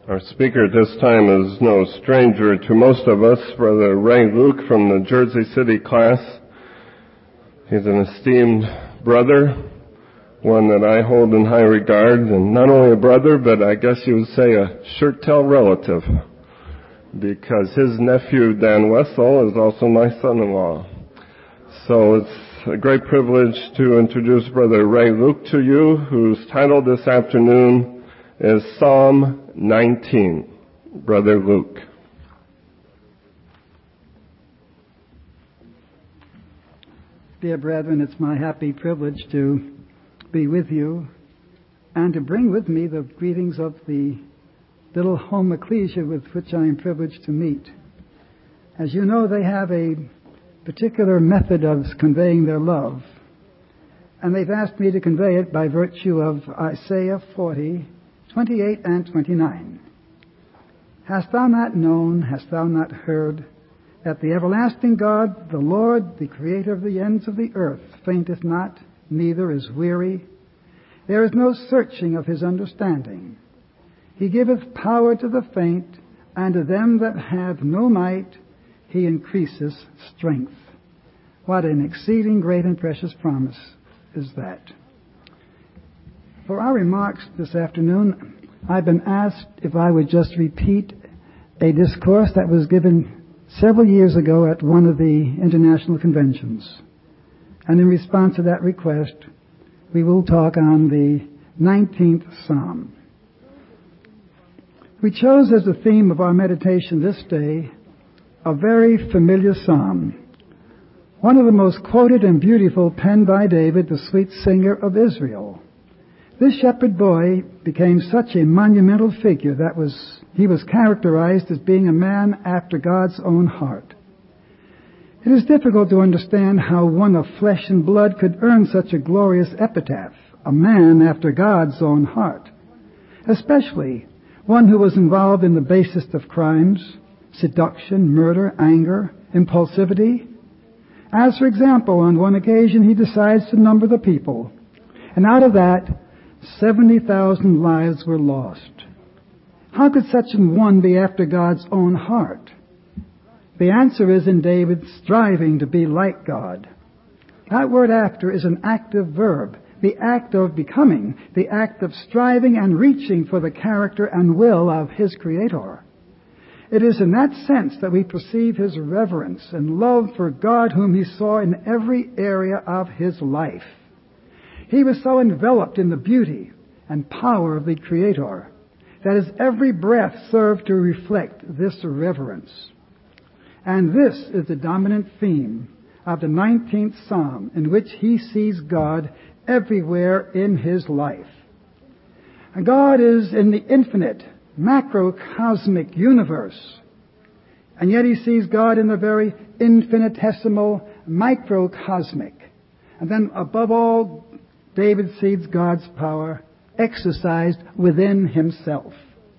Our speaker at this time is no stranger to most of us, Brother Ray Luke from the Jersey City class. He's an esteemed brother, one that I hold in high regard, and not only a brother, but I guess you would say a shirt-tail relative, because his nephew, Dan Wessel, is also my son-in-law. So it's a great privilege to introduce Brother Ray Luke to you, whose title this afternoon is Psalm 19. Brother Luke. Dear brethren, it's my happy privilege to be with you and to bring with me the greetings of the little home ecclesia with which I am privileged to meet. As you know, they have a particular method of conveying their love, and they've asked me to convey it by virtue of Isaiah 40, 28 and 29. Hast thou not known, hast thou not heard, that the everlasting God, the Lord, the Creator of the ends of the earth, fainteth not, neither is weary? There is no searching of his understanding. He giveth power to the faint, and to them that have no might he increaseth strength. What an exceeding great and precious promise is that. For our remarks this afternoon, I've been asked if I would just repeat a discourse that was given several years ago at one of the international conventions. And in response to that request, we will talk on the 19th Psalm. We chose as the theme of our meditation this day a very familiar psalm, one of the most quoted and beautiful penned by David, the sweet singer of Israel. This shepherd boy became such a monumental figure that he was characterized as being a man after God's own heart. It is difficult to understand how one of flesh and blood could earn such a glorious epitaph, a man after God's own heart, especially one who was involved in the basest of crimes, seduction, murder, anger, impulsivity. As, for example, on one occasion he decides to number the people, and out of that, 70,000 lives were lost. How could such an one be after God's own heart? The answer is in David's striving to be like God. That word after is an active verb, the act of becoming, the act of striving and reaching for the character and will of his Creator. It is in that sense that we perceive his reverence and love for God whom he saw in every area of his life. He was so enveloped in the beauty and power of the Creator that his every breath served to reflect this reverence. And this is the dominant theme of the 19th Psalm, in which he sees God everywhere in his life. And God is in the infinite, macrocosmic universe, and yet he sees God in the very infinitesimal, microcosmic. And then above all, David sees God's power exercised within himself.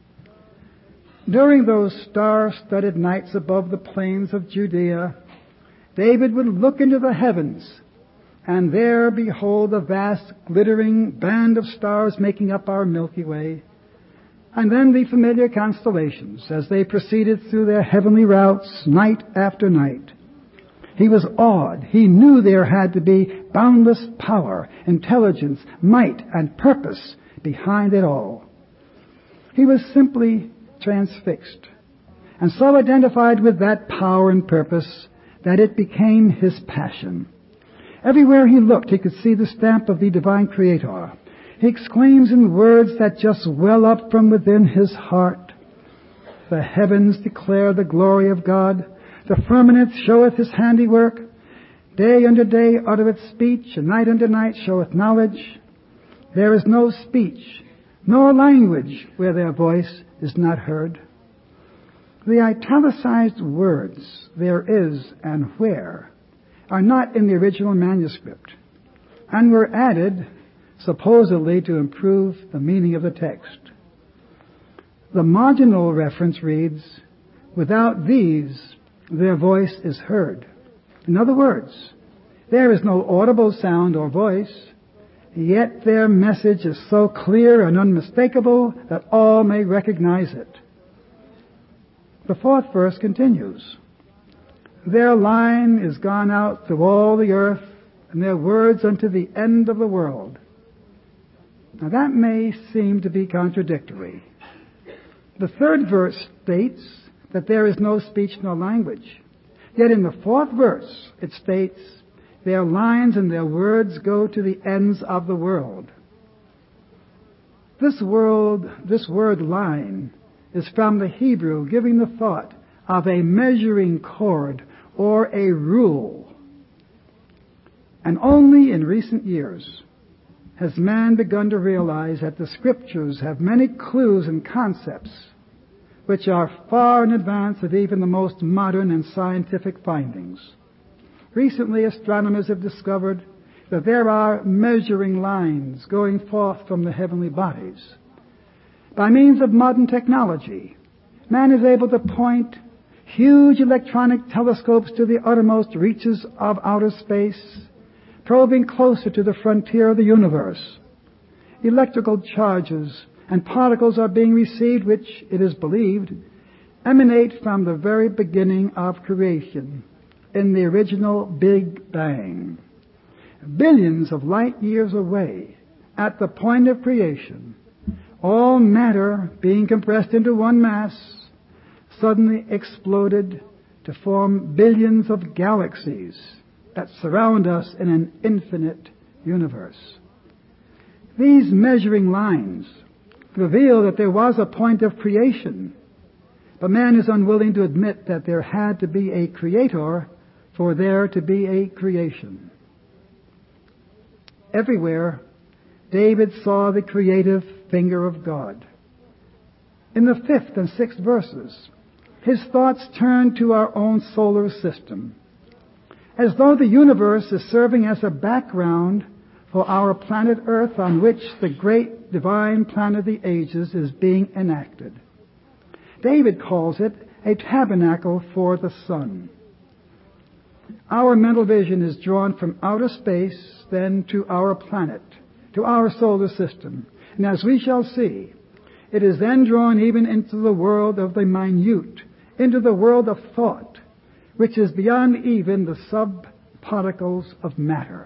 During those star-studded nights above the plains of Judea, David would look into the heavens, and there behold the vast, glittering band of stars making up our Milky Way, and then the familiar constellations as they proceeded through their heavenly routes night after night. He was awed. He knew there had to be boundless power, intelligence, might, and purpose behind it all. He was simply transfixed, and so identified with that power and purpose that it became his passion. Everywhere he looked, he could see the stamp of the divine Creator. He exclaims in words that just well up from within his heart, "The heavens declare the glory of God. The firmament showeth his handiwork. Day unto day uttereth speech, and night unto night showeth knowledge. There is no speech, nor language where their voice is not heard." The italicized words, "there is" and "where," are not in the original manuscript, and were added supposedly to improve the meaning of the text. The marginal reference reads, "Without these, their voice is heard." In other words, there is no audible sound or voice, yet their message is so clear and unmistakable that all may recognize it. The fourth verse continues. Their line is gone out through all the earth, and their words unto the end of the world. Now that may seem to be contradictory. The third verse states that there is no speech nor language. Yet in the fourth verse it states, their lines and their words go to the ends of the world. This word line is from the Hebrew, giving the thought of a measuring cord or a rule. And only in recent years has man begun to realize that the Scriptures have many clues and concepts which are far in advance of even the most modern and scientific findings. Recently, astronomers have discovered that there are measuring lines going forth from the heavenly bodies. By means of modern technology, man is able to point huge electronic telescopes to the uttermost reaches of outer space, probing closer to the frontier of the universe. Electrical charges and particles are being received which, it is believed, emanate from the very beginning of creation, in the original Big Bang. Billions of light years away, at the point of creation, all matter being compressed into one mass suddenly exploded to form billions of galaxies that surround us in an infinite universe. These measuring lines reveal that there was a point of creation, but man is unwilling to admit that there had to be a creator for there to be a creation. Everywhere, David saw the creative finger of God. In the 5th and 6th verses, his thoughts turn to our own solar system, as though the universe is serving as a background for our planet Earth, on which the great divine plan of the ages is being enacted. David calls it a tabernacle for the sun. Our mental vision is drawn from outer space, then to our planet, to our solar system. And as we shall see, it is then drawn even into the world of the minute, into the world of thought, which is beyond even the subparticles of matter.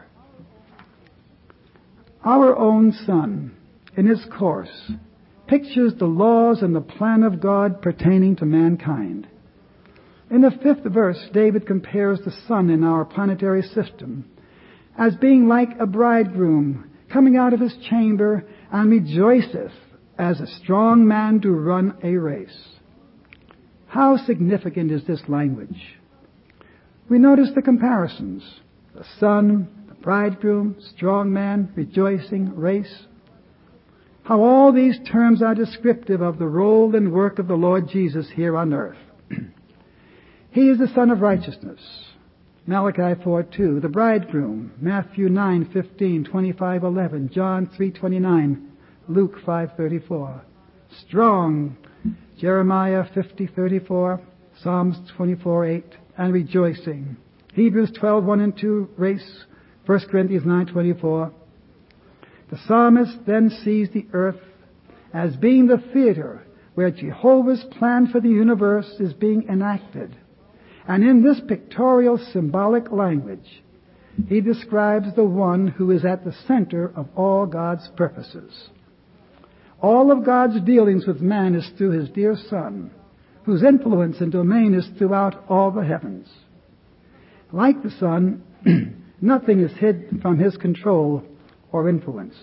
Our own sun, in its course, pictures the laws and the plan of God pertaining to mankind. In the 5th verse, David compares the sun in our planetary system as being like a bridegroom coming out of his chamber and rejoiceth as a strong man to run a race. How significant is this language? We notice the comparisons. The sun, the bridegroom, strong man, rejoicing, race. How all these terms are descriptive of the role and work of the Lord Jesus here on earth. He is the Son of Righteousness. Malachi 4:2. The bridegroom. Matthew 9:15, 25:11, John 3:29, Luke 5:34. Strong. Jeremiah 50:34, Psalms 24:8, and rejoicing. Hebrews 12:1 and 2. Race. 1 Corinthians 9:24. The psalmist then sees the earth as being the theater where Jehovah's plan for the universe is being enacted. And in this pictorial symbolic language, he describes the one who is at the center of all God's purposes. All of God's dealings with man is through his dear Son, whose influence and domain is throughout all the heavens. Like the Son, nothing is hid from his control or influence.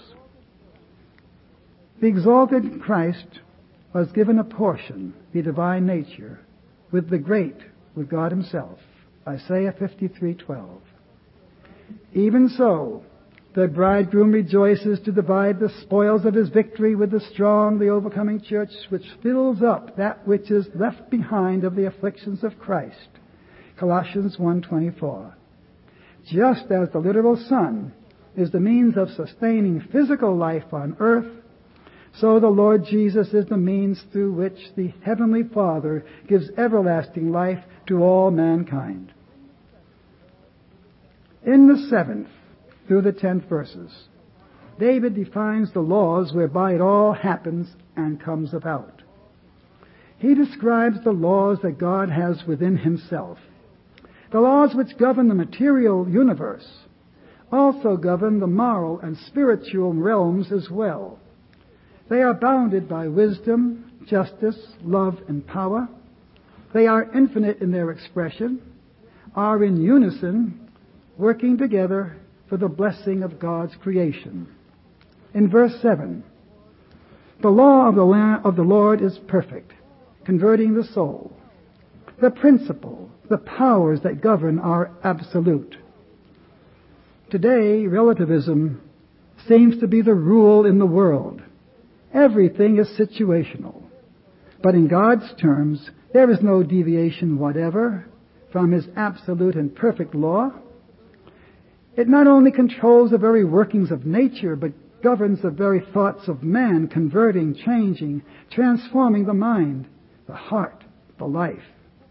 The exalted Christ was given a portion, the divine nature, with the great, with God himself. Isaiah 53:12. Even so, the bridegroom rejoices to divide the spoils of his victory with the strong, the overcoming church, which fills up that which is left behind of the afflictions of Christ. Colossians 1:24. Just as the literal sun is the means of sustaining physical life on earth, so the Lord Jesus is the means through which the Heavenly Father gives everlasting life to all mankind. In the 7th through the 10th verses, David defines the laws whereby it all happens and comes about. He describes the laws that God has within himself. The laws which govern the material universe also govern the moral and spiritual realms as well. They are bounded by wisdom, justice, love, and power. They are infinite in their expression, are in unison, working together for the blessing of God's creation. In verse 7, the law of the Lord is perfect, converting the soul. The principle, the powers that govern are absolute. Today, relativism seems to be the rule in the world. Everything is situational. But in God's terms, there is no deviation whatever from His absolute and perfect law. It not only controls the very workings of nature, but governs the very thoughts of man, converting, changing, transforming the mind, the heart, the life.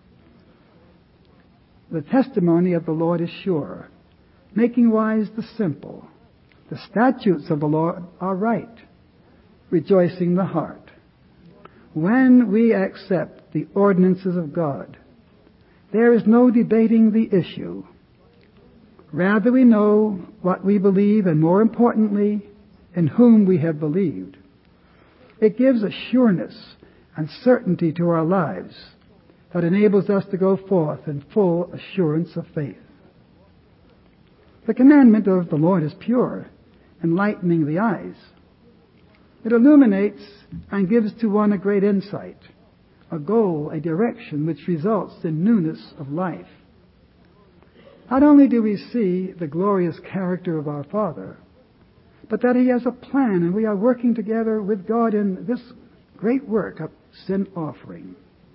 The testimony of the Lord is sure, making wise the simple. The statutes of the Lord are right, rejoicing the heart. When we accept the ordinances of God, there is no debating the issue. Rather, we know what we believe, and more importantly, in whom we have believed. It gives a sureness and certainty to our lives that enables us to go forth in full assurance of faith. The commandment of the Lord is pure, enlightening the eyes. It illuminates and gives to one a great insight, a goal, a direction which results in newness of life. Not only do we see the glorious character of our Father, but that He has a plan, and we are working together with God in this great work of sin offering.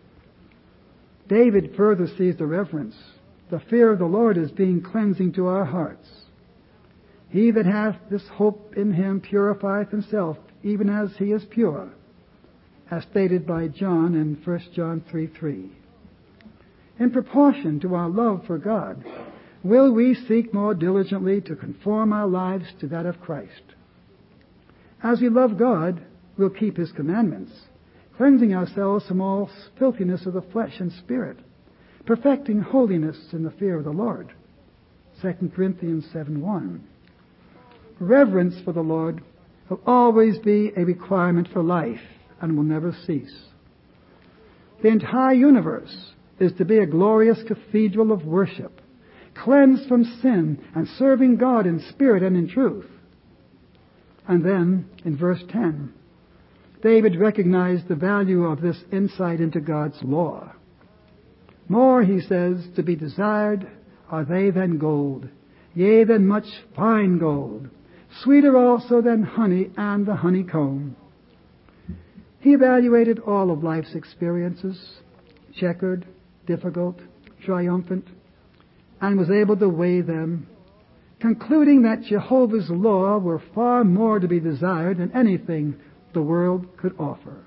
David further sees the reverence. The fear of the Lord is being cleansing to our hearts. He that hath this hope in Him purifieth himself, even as he is pure, as stated by John in 1 John 3:3. In proportion to our love for God, will we seek more diligently to conform our lives to that of Christ. As we love God, we'll keep His commandments, cleansing ourselves from all filthiness of the flesh and spirit, perfecting holiness in the fear of the Lord. 2 Corinthians 7:1. Reverence for the Lord will always be a requirement for life and will never cease. The entire universe is to be a glorious cathedral of worship, cleansed from sin and serving God in spirit and in truth. And then, in verse 10, David recognized the value of this insight into God's law. More, he says, to be desired are they than gold, yea, than much fine gold, sweeter also than honey and the honeycomb. He evaluated all of life's experiences, checkered, difficult, triumphant, and was able to weigh them, concluding that Jehovah's law were far more to be desired than anything the world could offer.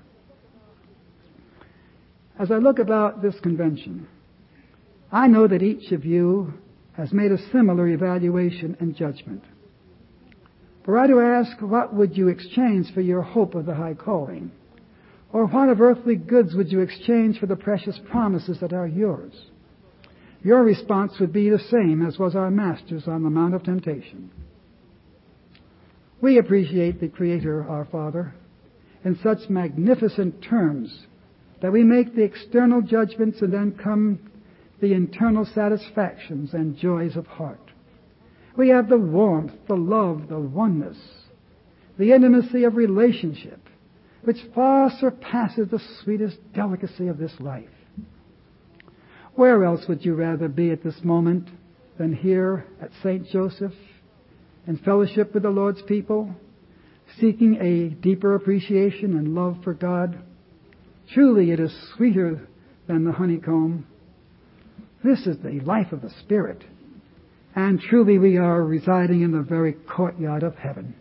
As I look about this convention, I know that each of you has made a similar evaluation and judgment. Were I to ask, what would you exchange for your hope of the high calling? Or what of earthly goods would you exchange for the precious promises that are yours? Your response would be the same as was our Master's on the Mount of Temptation. We appreciate the Creator, our Father, in such magnificent terms that we make the external judgments and then come the internal satisfactions and joys of heart. We have the warmth, the love, the oneness, the intimacy of relationship, which far surpasses the sweetest delicacy of this life. Where else would you rather be at this moment than here at St. Joseph, in fellowship with the Lord's people, seeking a deeper appreciation and love for God? Truly, it is sweeter than the honeycomb. This is the life of the Spirit. And truly we are residing in the very courtyard of heaven.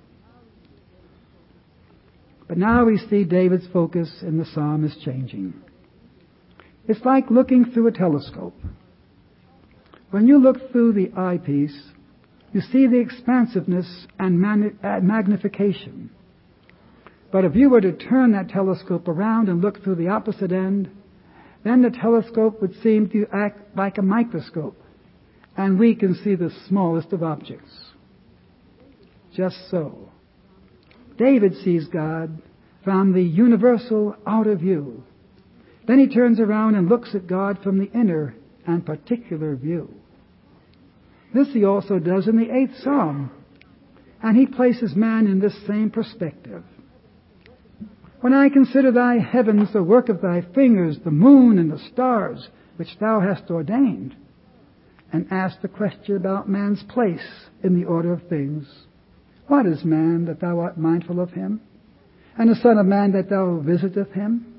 But now we see David's focus in the psalm is changing. It's like looking through a telescope. When you look through the eyepiece, you see the expansiveness and magnification. But if you were to turn that telescope around and look through the opposite end, then the telescope would seem to act like a microscope, and we can see the smallest of objects. Just so. David sees God from the universal outer view. Then he turns around and looks at God from the inner and particular view. This he also does in the 8th Psalm, and he places man in this same perspective. When I consider thy heavens, the work of thy fingers, the moon and the stars, which thou hast ordained, and ask the question about man's place in the order of things. What is man that thou art mindful of him? And the son of man that thou visiteth him?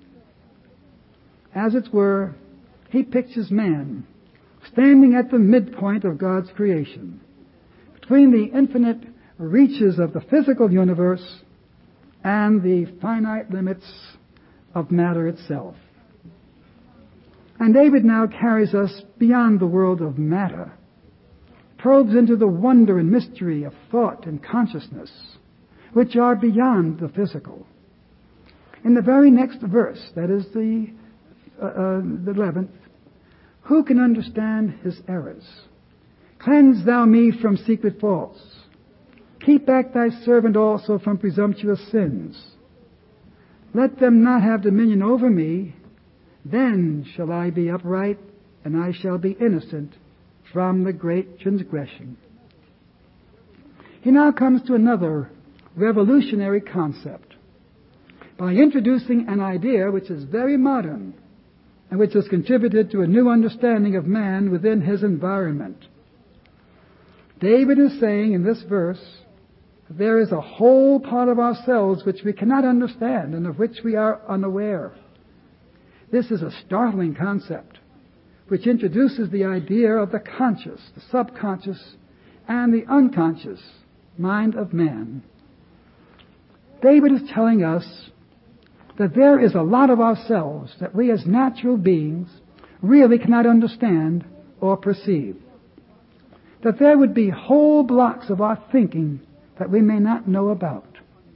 As it were, he pictures man standing at the midpoint of God's creation, between the infinite reaches of the physical universe and the finite limits of matter itself. And David now carries us beyond the world of matter, probes into the wonder and mystery of thought and consciousness, which are beyond the physical. In the very next verse, that is the 11th, who can understand his errors? Cleanse thou me from secret faults. Keep back thy servant also from presumptuous sins. Let them not have dominion over me. Then shall I be upright, and I shall be innocent from the great transgression. He now comes to another revolutionary concept by introducing an idea which is very modern and which has contributed to a new understanding of man within his environment. David is saying in this verse, there is a whole part of ourselves which we cannot understand and of which we are unaware. This is a startling concept which introduces the idea of the conscious, the subconscious, and the unconscious mind of man. David is telling us that there is a lot of ourselves that we as natural beings really cannot understand or perceive. That there would be whole blocks of our thinking that we may not know about.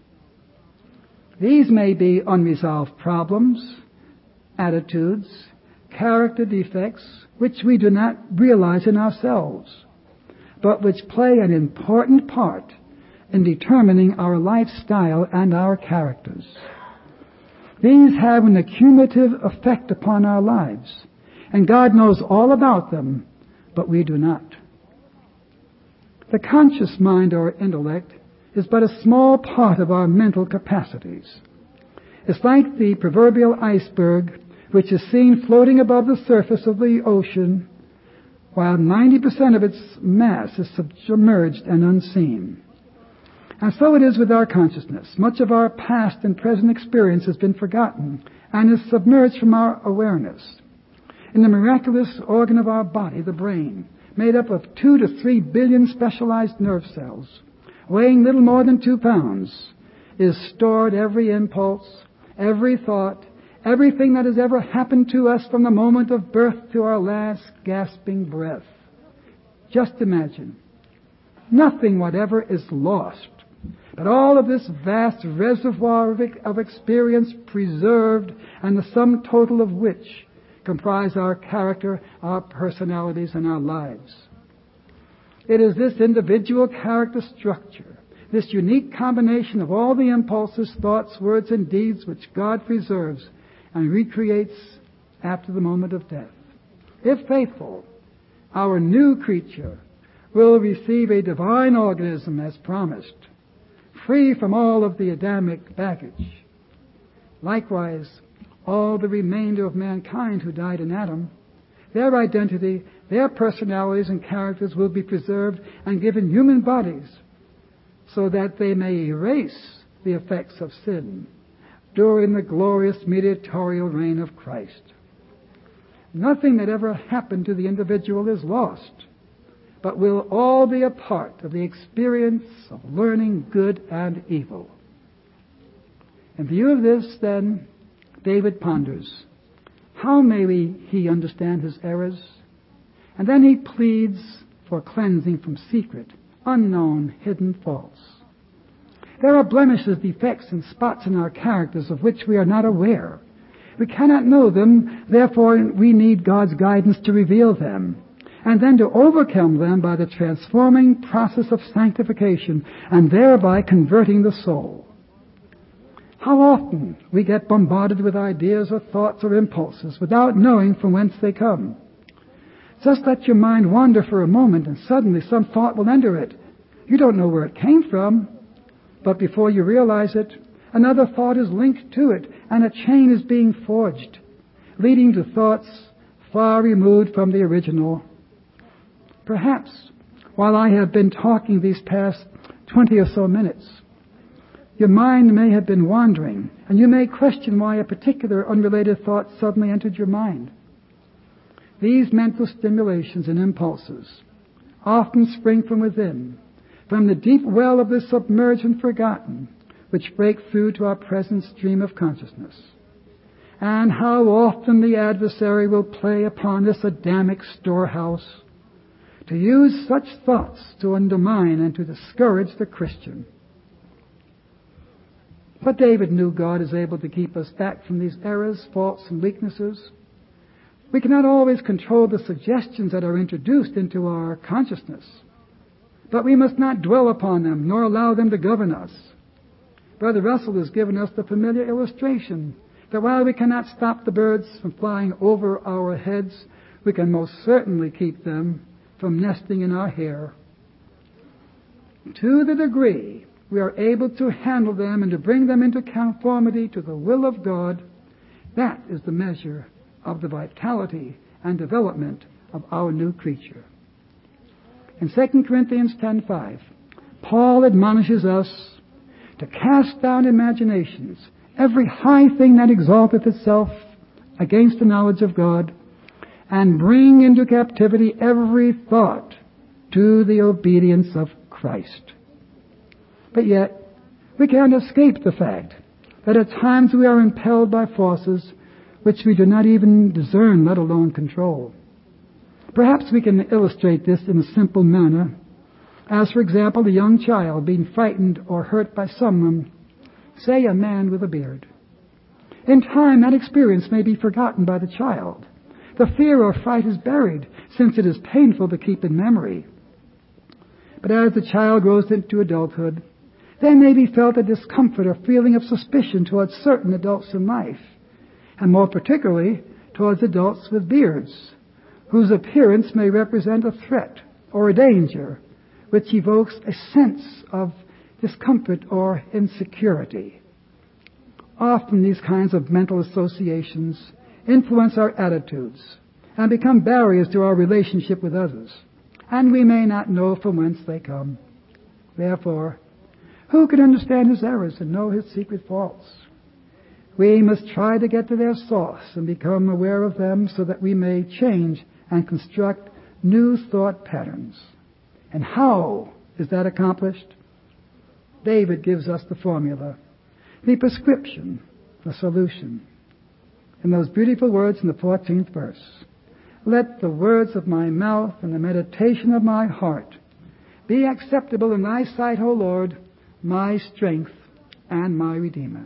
These may be unresolved problems, attitudes, character defects, which we do not realize in ourselves, but which play an important part in determining our lifestyle and our characters. These have an accumulative effect upon our lives, and God knows all about them, but we do not. The conscious mind or intellect is but a small part of our mental capacities. It's like the proverbial iceberg which is seen floating above the surface of the ocean while 90% of its mass is submerged and unseen. And so it is with our consciousness. Much of our past and present experience has been forgotten and is submerged from our awareness. In the miraculous organ of our body, the brain, made up of 2 to 3 billion specialized nerve cells, weighing little more than 2 pounds, is stored every impulse, every thought, everything that has ever happened to us from the moment of birth to our last gasping breath. Just imagine. Nothing whatever is lost, but all of this vast reservoir of experience preserved, and the sum total of which comprise our character, our personalities, and our lives. It is this individual character structure, this unique combination of all the impulses, thoughts, words, and deeds which God preserves and recreates after the moment of death. If faithful, our new creature will receive a divine organism as promised, free from all of the Adamic baggage. Likewise, all the remainder of mankind who died in Adam, their identity, their personalities and characters will be preserved and given human bodies so that they may erase the effects of sin during the glorious mediatorial reign of Christ. Nothing that ever happened to the individual is lost, but will all be a part of the experience of learning good and evil. In view of this, then, David ponders, how may he understand his errors? And then he pleads for cleansing from secret, unknown, hidden faults. There are blemishes, defects, and spots in our characters of which we are not aware. We cannot know them, therefore we need God's guidance to reveal them, and then to overcome them by the transforming process of sanctification, and thereby converting the soul. How often we get bombarded with ideas or thoughts or impulses without knowing from whence they come. Just let your mind wander for a moment and suddenly some thought will enter it. You don't know where it came from, but before you realize it, another thought is linked to it and a chain is being forged, leading to thoughts far removed from the original. Perhaps while I have been talking these past 20 or so minutes, your mind may have been wandering, and you may question why a particular unrelated thought suddenly entered your mind. These mental stimulations and impulses often spring from within, from the deep well of the submerged and forgotten, which break through to our present stream of consciousness. And how often the adversary will play upon this Adamic storehouse to use such thoughts to undermine and to discourage the Christian. But David knew God is able to keep us back from these errors, faults, and weaknesses. We cannot always control the suggestions that are introduced into our consciousness, but we must not dwell upon them nor allow them to govern us. Brother Russell has given us the familiar illustration that while we cannot stop the birds from flying over our heads, we can most certainly keep them from nesting in our hair. To the degree we are able to handle them and to bring them into conformity to the will of God, that is the measure of the vitality and development of our new creature. In 2 Corinthians 10:5, Paul admonishes us to cast down imaginations, every high thing that exalteth itself against the knowledge of God, and bring into captivity every thought to the obedience of Christ. But yet, we can't escape the fact that at times we are impelled by forces which we do not even discern, let alone control. Perhaps we can illustrate this in a simple manner, as for example, a young child being frightened or hurt by someone, say a man with a beard. In time, that experience may be forgotten by the child. The fear or fright is buried, since it is painful to keep in memory. But as the child grows into adulthood, there may be felt a discomfort or feeling of suspicion towards certain adults in life, and more particularly towards adults with beards, whose appearance may represent a threat or a danger, which evokes a sense of discomfort or insecurity. Often these kinds of mental associations influence our attitudes and become barriers to our relationship with others, and we may not know from whence they come. Therefore, who can understand his errors and know his secret faults? We must try to get to their source and become aware of them so that we may change and construct new thought patterns. And how is that accomplished? David gives us the formula, the prescription, the solution. In those beautiful words in the 14th verse, let the words of my mouth and the meditation of my heart be acceptable in thy sight, O Lord, my strength and my Redeemer.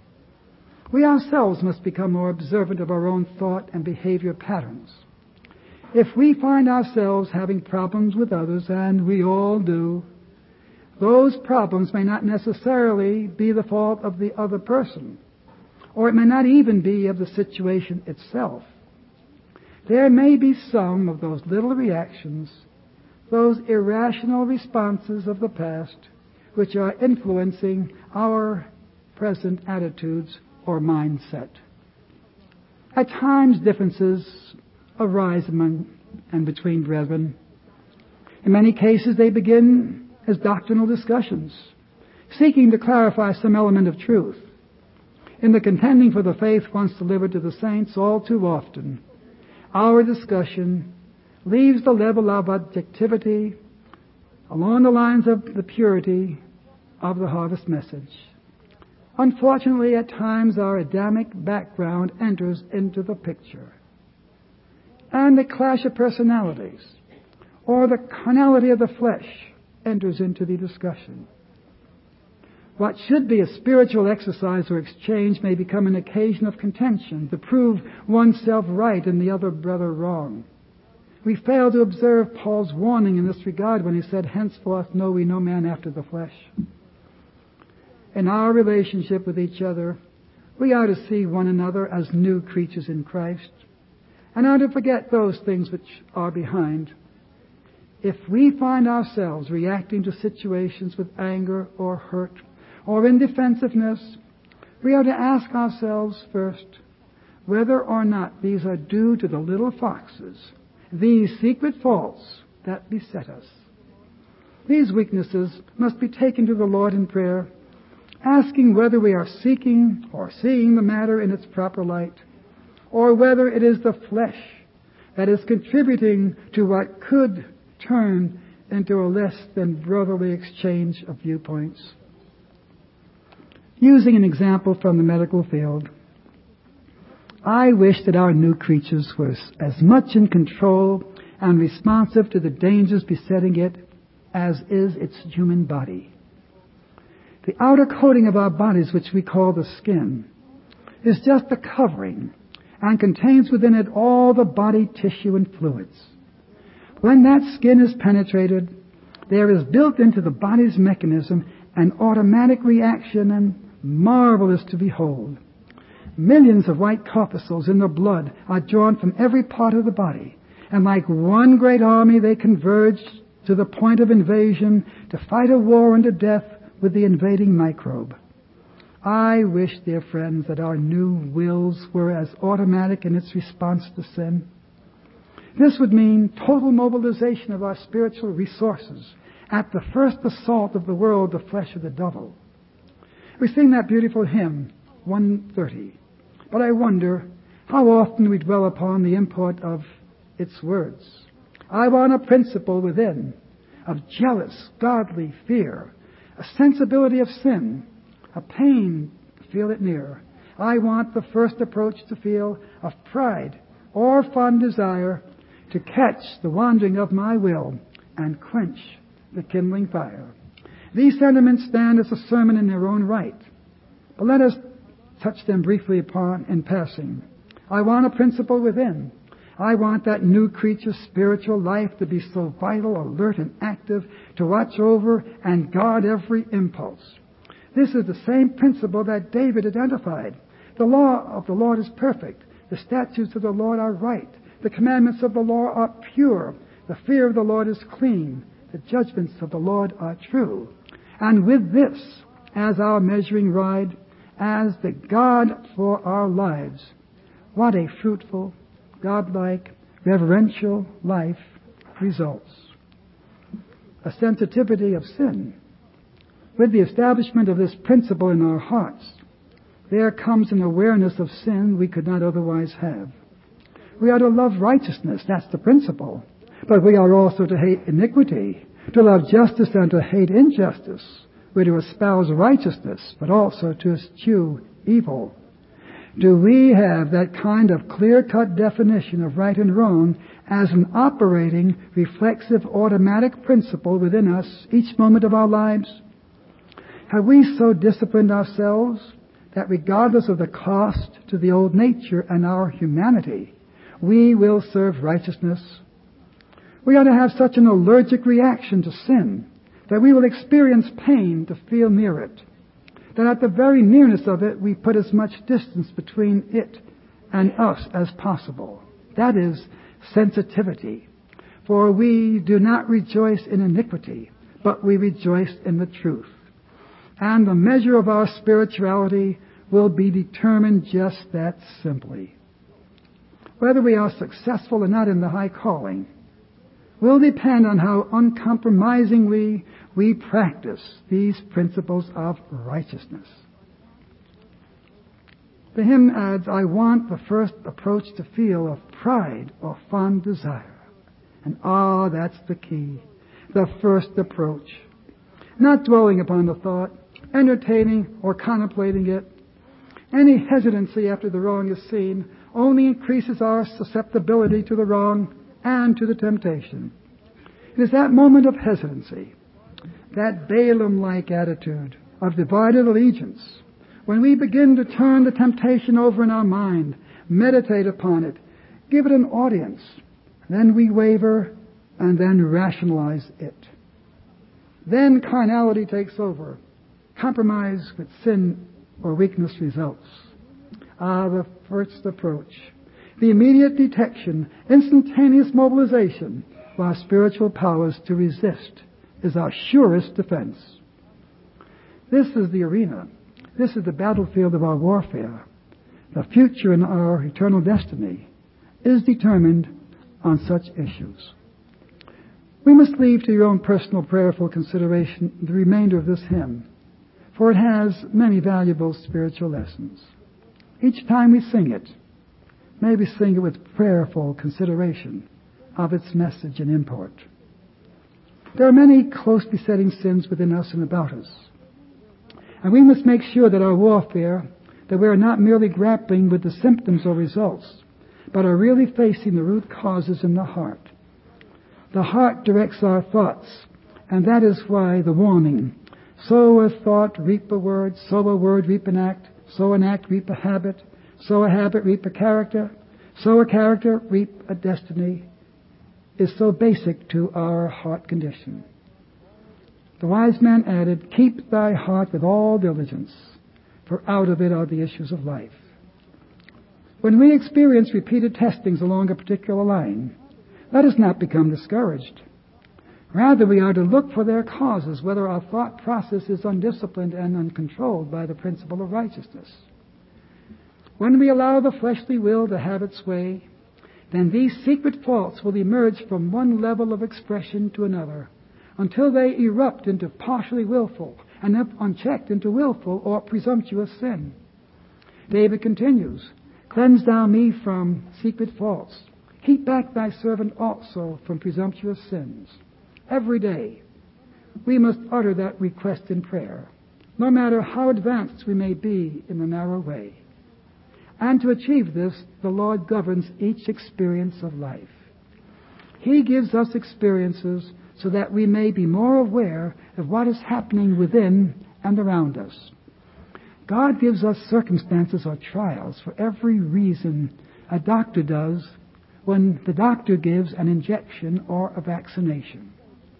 We ourselves must become more observant of our own thought and behavior patterns. If we find ourselves having problems with others, and we all do, those problems may not necessarily be the fault of the other person, or it may not even be of the situation itself. There may be some of those little reactions, those irrational responses of the past, which are influencing our present attitudes or mindset. At times, differences arise among and between brethren. In many cases, they begin as doctrinal discussions, seeking to clarify some element of truth. In the contending for the faith once delivered to the saints, all too often, our discussion leaves the level of objectivity along the lines of the purity of the harvest message. Unfortunately, at times our Adamic background enters into the picture. And the clash of personalities, or the carnality of the flesh enters into the discussion. What should be a spiritual exercise or exchange may become an occasion of contention to prove oneself right and the other brother wrong. We fail to observe Paul's warning in this regard when he said, "Henceforth know we no man after the flesh." In our relationship with each other, we are to see one another as new creatures in Christ, and are to forget those things which are behind. If we find ourselves reacting to situations with anger or hurt or in defensiveness, we are to ask ourselves first whether or not these are due to the little foxes, these secret faults that beset us. These weaknesses must be taken to the Lord in prayer, asking whether we are seeking or seeing the matter in its proper light, or whether it is the flesh that is contributing to what could turn into a less than brotherly exchange of viewpoints. Using an example from the medical field, I wish that our new creatures were as much in control and responsive to the dangers besetting it as is its human body. The outer coating of our bodies, which we call the skin, is just a covering and contains within it all the body tissue and fluids. When that skin is penetrated, there is built into the body's mechanism an automatic reaction and marvelous to behold. Millions of white corpuscles in the blood are drawn from every part of the body, and like one great army they converge to the point of invasion to fight a war unto death with the invading microbe. I wish, dear friends, that our new wills were as automatic in its response to sin. This would mean total mobilization of our spiritual resources at the first assault of the world, the flesh of the devil. We sing that beautiful hymn, 130, but I wonder how often we dwell upon the import of its words. I want a principle within of jealous, godly fear, a sensibility of sin, a pain to feel it near. I want the first approach to feel of pride or fond desire to catch the wandering of my will and quench the kindling fire. These sentiments stand as a sermon in their own right, but let us touch them briefly upon in passing. I want a principle within. I want that new creature's spiritual life to be so vital, alert, and active to watch over and guard every impulse. This is the same principle that David identified. The law of the Lord is perfect. The statutes of the Lord are right. The commandments of the Lord are pure. The fear of the Lord is clean. The judgments of the Lord are true. And with this as our measuring rod, as the God for our lives, what a fruitful, godlike, reverential life results. A sensitivity of sin. With the establishment of this principle in our hearts, there comes an awareness of sin we could not otherwise have. We are to love righteousness, that's the principle. But we are also to hate iniquity, to love justice and to hate injustice. We're to espouse righteousness, but also to eschew evil. Do we have that kind of clear-cut definition of right and wrong as an operating, reflexive, automatic principle within us each moment of our lives? Have we so disciplined ourselves that regardless of the cost to the old nature and our humanity, we will serve righteousness? We ought to have such an allergic reaction to sin that we will experience pain to feel near it, that at the very nearness of it we put as much distance between it and us as possible. That is sensitivity. For we do not rejoice in iniquity, but we rejoice in the truth. And the measure of our spirituality will be determined just that simply. Whether we are successful or not in the high calling will depend on how uncompromisingly we practice these principles of righteousness. The hymn adds, I want the first approach to feel of pride or fond desire. And that's the key. The first approach. Not dwelling upon the thought, entertaining or contemplating it. Any hesitancy after the wrong is seen only increases our susceptibility to the wrong and to the temptation. It is that moment of hesitancy, that Balaam-like attitude of divided allegiance, when we begin to turn the temptation over in our mind, meditate upon it, give it an audience, then we waver and then rationalize it. Then carnality takes over. Compromise with sin or weakness results. The first approach. The immediate detection, instantaneous mobilization of our spiritual powers to resist is our surest defense. This is the arena. This is the battlefield of our warfare. The future and our eternal destiny is determined on such issues. We must leave to your own personal prayerful consideration the remainder of this hymn, for it has many valuable spiritual lessons. Each time we sing it, may we sing it with prayerful consideration of its message and import. There are many close besetting sins within us and about us, and we must make sure that our warfare, that we are not merely grappling with the symptoms or results, but are really facing the root causes in the heart. The heart directs our thoughts, and that is why the warning, sow a thought, reap a word, sow a word, reap an act, sow an act, reap a habit, sow a habit, reap a character, sow a character, reap a destiny, is so basic to our heart condition. The wise man added, keep thy heart with all diligence, for out of it are the issues of life. When we experience repeated testings along a particular line, let us not become discouraged. Rather, we are to look for their causes, whether our thought process is undisciplined and uncontrolled by the principle of righteousness. When we allow the fleshly will to have its way, then these secret faults will emerge from one level of expression to another, until they erupt into partially willful, and if unchecked into willful or presumptuous sin. David continues, cleanse thou me from secret faults. Keep back thy servant also from presumptuous sins. Every day, we must utter that request in prayer, no matter how advanced we may be in the narrow way. And to achieve this, the Lord governs each experience of life. He gives us experiences so that we may be more aware of what is happening within and around us. God gives us circumstances or trials for every reason a doctor does when the doctor gives an injection or a vaccination.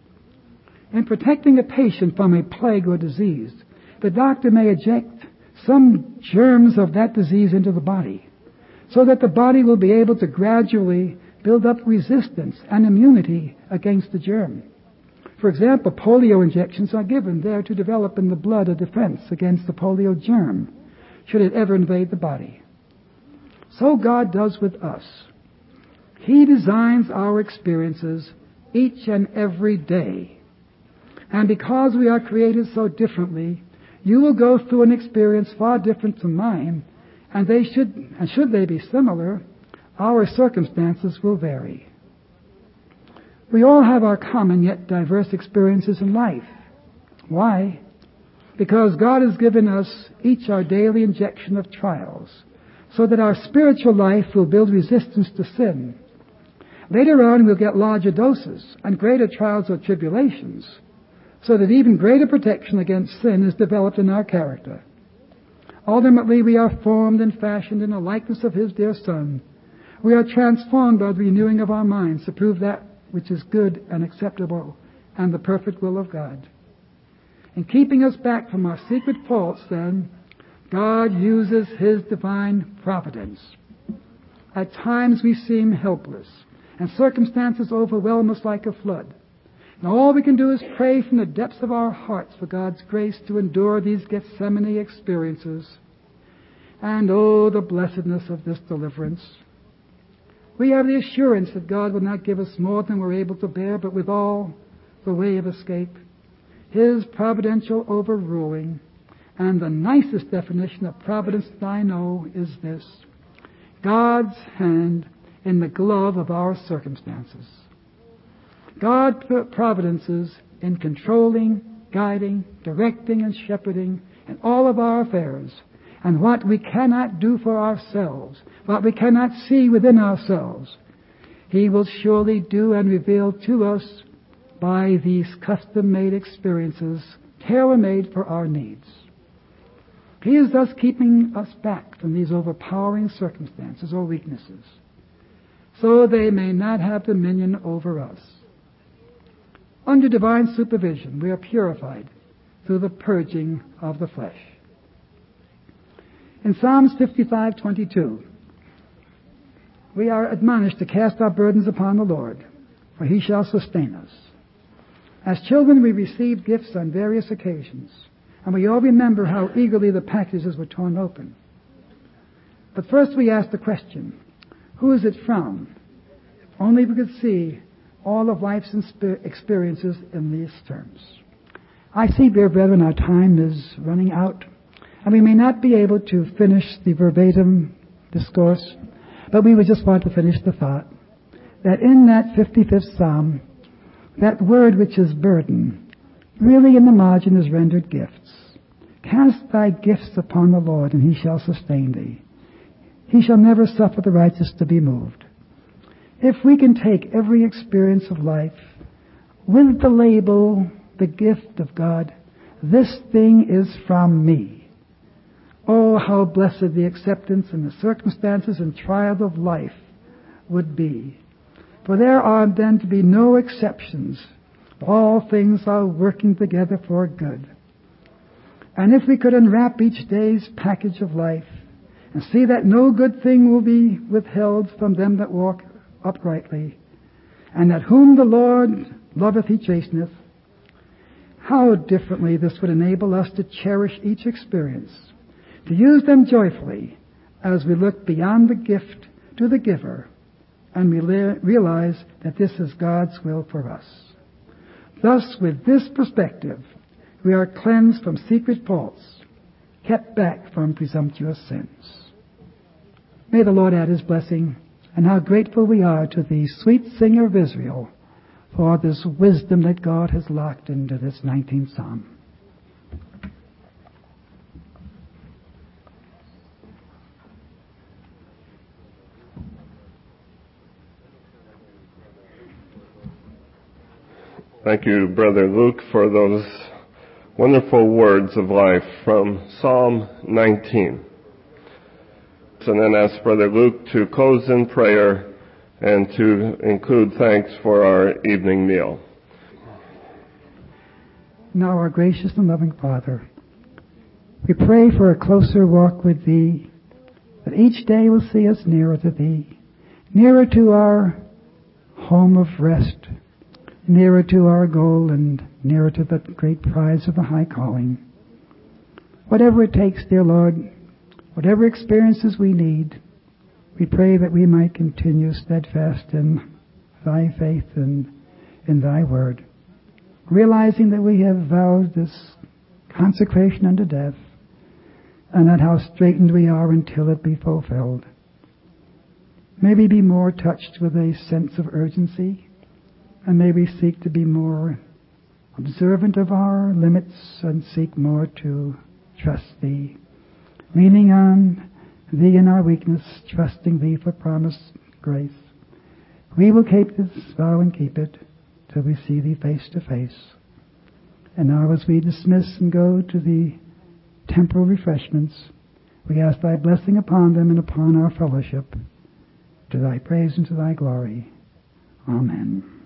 In protecting a patient from a plague or disease, the doctor may eject some germs of that disease into the body, so that the body will be able to gradually build up resistance and immunity against the germ. For example, polio injections are given there to develop in the blood a defense against the polio germ, should it ever invade the body. So God does with us. He designs our experiences each and every day. And because we are created so differently, you will go through an experience far different from mine, and should they be similar, our circumstances will vary. We all have our common yet diverse experiences in life. Why? Because God has given us each our daily injection of trials, so that our spiritual life will build resistance to sin. Later on, we'll get larger doses and greater trials or tribulations, so that even greater protection against sin is developed in our character. Ultimately, we are formed and fashioned in the likeness of His dear Son. We are transformed by the renewing of our minds to prove that which is good and acceptable and the perfect will of God. In keeping us back from our secret faults, then, God uses His divine providence. At times we seem helpless, and circumstances overwhelm us like a flood. And all we can do is pray from the depths of our hearts for God's grace to endure these Gethsemane experiences. And oh, the blessedness of this deliverance. We have the assurance that God will not give us more than we're able to bear, but with all the way of escape, His providential overruling. And the nicest definition of providence that I know is this: God's hand in the glove of our circumstances. God's providences in controlling, guiding, directing, and shepherding in all of our affairs. And what we cannot do for ourselves, what we cannot see within ourselves, He will surely do and reveal to us by these custom-made experiences, tailor-made for our needs. He is thus keeping us back from these overpowering circumstances or weaknesses, so they may not have dominion over us. Under divine supervision, we are purified through the purging of the flesh. In Psalms 55:22, we are admonished to cast our burdens upon the Lord, for He shall sustain us. As children, we receive gifts on various occasions, and we all remember how eagerly the packages were torn open. But first we ask the question, who is it from? If only we could see all of life's experiences in these terms. I see, dear brethren, our time is running out, and we may not be able to finish the verbatim discourse, but we would just want to finish the thought that in that 55th Psalm, that word which is burden, really in the margin is rendered gifts. Cast thy gifts upon the Lord, and He shall sustain thee. He shall never suffer the righteous to be moved. If we can take every experience of life with the label, the gift of God, this thing is from me. Oh, how blessed the acceptance in the circumstances and trials of life would be. For there are then to be no exceptions. All things are working together for good. And if we could unwrap each day's package of life and see that no good thing will be withheld from them that walk uprightly, and that whom the Lord loveth He chasteneth, how differently this would enable us to cherish each experience, to use them joyfully as we look beyond the gift to the giver, and we realize that this is God's will for us. Thus, with this perspective, we are cleansed from secret faults, kept back from presumptuous sins. May the Lord add His blessing, and how grateful we are to the sweet singer of Israel for this wisdom that God has locked into this 19th Psalm. Thank you, Brother Luke, for those wonderful words of life from Psalm 19. And then ask Brother Luke to close in prayer and to include thanks for our evening meal. Now, our gracious and loving Father, we pray for a closer walk with Thee, that each day will see us nearer to Thee, nearer to our home of rest, nearer to our goal, and nearer to the great prize of the high calling. Whatever it takes, dear Lord, whatever experiences we need, we pray that we might continue steadfast in Thy faith and in Thy word, realizing that we have vowed this consecration unto death, and that how straitened we are until it be fulfilled. May we be more touched with a sense of urgency, and may we seek to be more observant of our limits and seek more to trust Thee, leaning on Thee in our weakness, trusting Thee for promised grace. We will keep this vow and keep it till we see Thee face to face. And now as we dismiss and go to the temporal refreshments, we ask Thy blessing upon them and upon our fellowship, to Thy praise and to Thy glory. Amen.